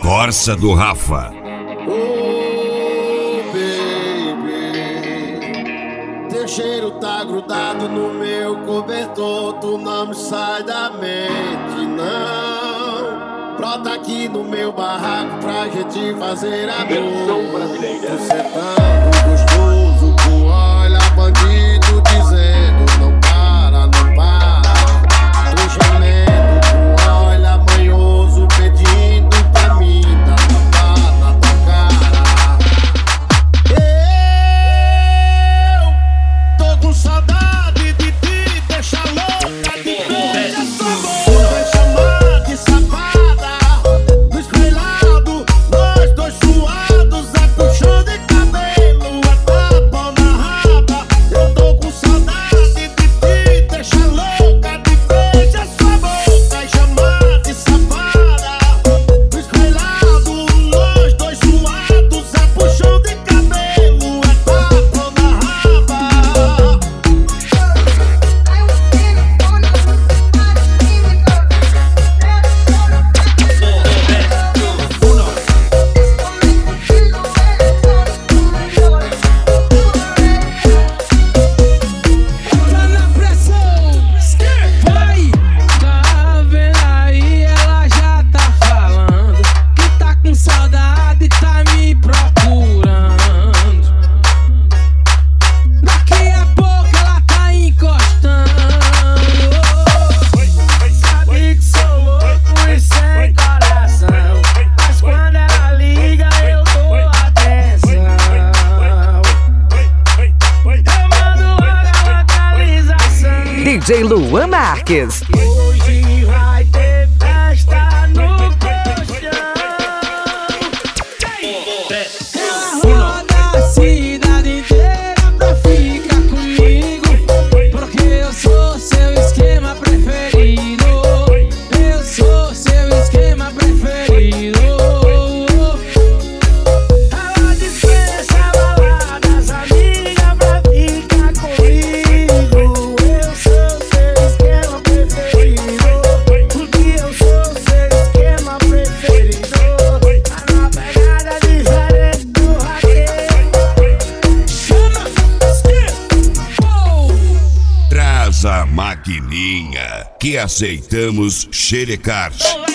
Corsa do Rafa. Oh, baby, teu cheiro tá grudado no meu cobertor. Tu não me sai da mente, não. Brota aqui no meu barraco pra gente fazer amor. Você é tão gostoso, tu olha bandido dizendo não para, não para. Tu gemendo, tu olha manhoso pedindo pra mim dar tapa na tua cara. Eu tô com saudade de ti, deixa louca de beijar sua boca. Vai chamar de safada, no espelhado, nós dois suados, é puxão de cabelo, é tapa na raba. Eu tô com saudade de ti, deixa louca de beijar sua boca. Vai chamar de safada, no espelhado, nós dois suados, é puxão de cabelo, é tapa na raba. Tá na pressão, vai. Tá vendo aí, ela já tá falando que tá com saudade, tá me procurando. Daqui a pouco ela tá encostando. Sabe que sou louco e sem coração, mas quando ela liga eu dou atenção. Eu mando logo a localização. DJ Luan Marques. Hoje vai ter festa no colchão. Ela roda a cidade inteira pra ficar comigo, porque eu sou seu esquema preferido. Eu sou seu esquema preferido. Ela dispensa baladas, amiga, pra ficar comigo. Eu sou seu esquema preferido, porque eu sou seu esquema preferido. Tá na pegada diferente do raqueiro. Chama, Traz a maquininha que aceitamos xerecar.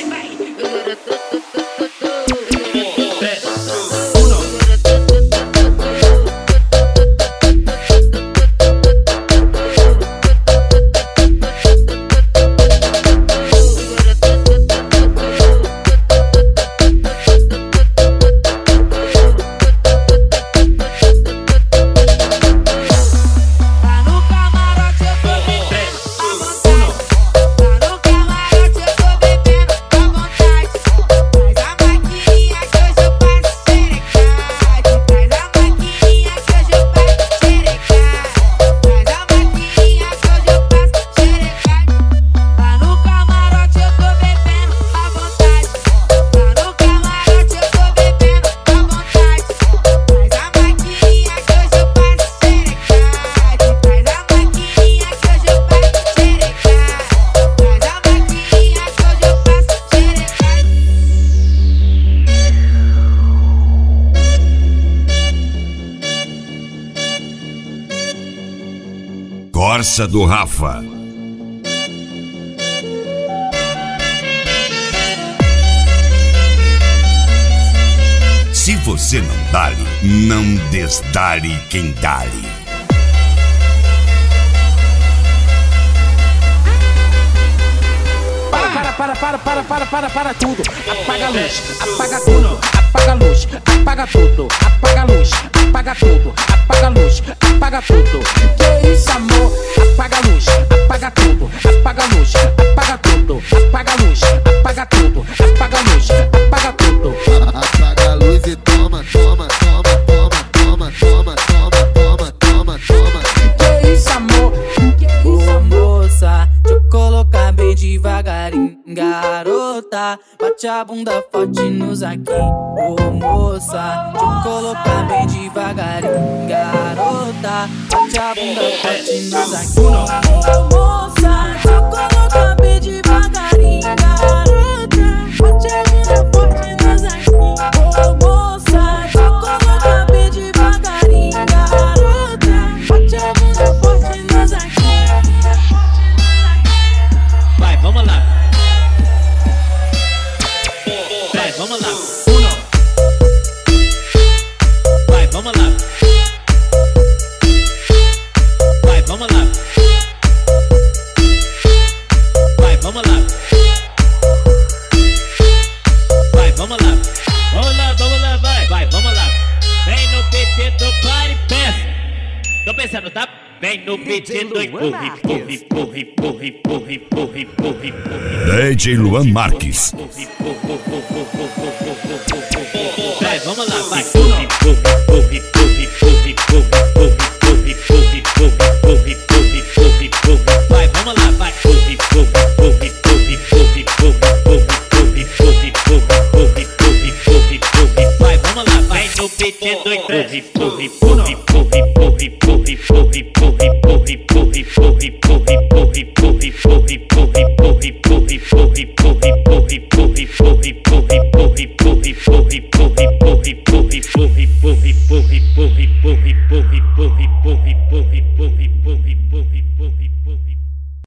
Tá no camarote, eu tô bebendo à vontade. Tá no camarote, eu tô bebendo à vontade. Traz a maquininha que hoje eu passo xerecade. Traz a maquininha que hoje eu passo xerecade. Traz a maquininha que hoje eu passo xerecade. Tá no camarote, eu tô bebendo à vontade. Tá no camarote, eu tô bebendo à vontade. Traz a maquininha que hoje eu passo xerecade. Traz a maquininha que hoje eu passo xerecade. Traz a maquininha que hoje eu passo xerecade. Corsa do Rafa. Se você não dá-lhe, não desdale quem dá-lhe. Para tudo. Apaga a luz, apaga tudo. Apaga a luz, apaga tudo. Apaga a luz, apaga tudo. Apaga a luz, apaga tudo. Que isso, amor? Apaga a luz, apaga tudo. Apaga a luz, apaga tudo. Apaga a luz, apaga tudo. Apaga a luz, apaga tudo. Apaga a luz e toma, toma, toma, toma, toma, toma, toma, toma, toma, toma. Que isso, amor? Ô moça, deixa eu colocar bem devagarinho. Garota, bate a bunda forte no zaguinho. Ô moça, deixa eu colocar bem devagarinho. Garota, bate a bunda forte no zaguinho. Ô moça, deixa eu colocar bem devagarinho. Garota, bate a bunda forte no zaguinho. vamos lá. Vai, vamos lá. Vai, vamos lá. Vai, vamos lá. Vamos lá, vai. Vai, vamos lá. Vem no PT do party, pensa. Tô pensando, tá? Vem no PT do empurre, empurre, empurre, empurre, empurre, empurre, empurre, empurre. DJ Luan Marques. Vai, vamos lá, vai. Empurre, empurre, empurre, empurre, empurre, empurre, empurre, empurre, empurre, empurre, empurre, empurre. Vai, vamos lá, vai. Empurre, empurre, empurre, empurre, empurre, empurre, empurre, empurre, empurre, empurre, empurre, empurre. Vai, vamos lá, vai no PT do empurre, empurre, empurre, empurre, empurre, empurre.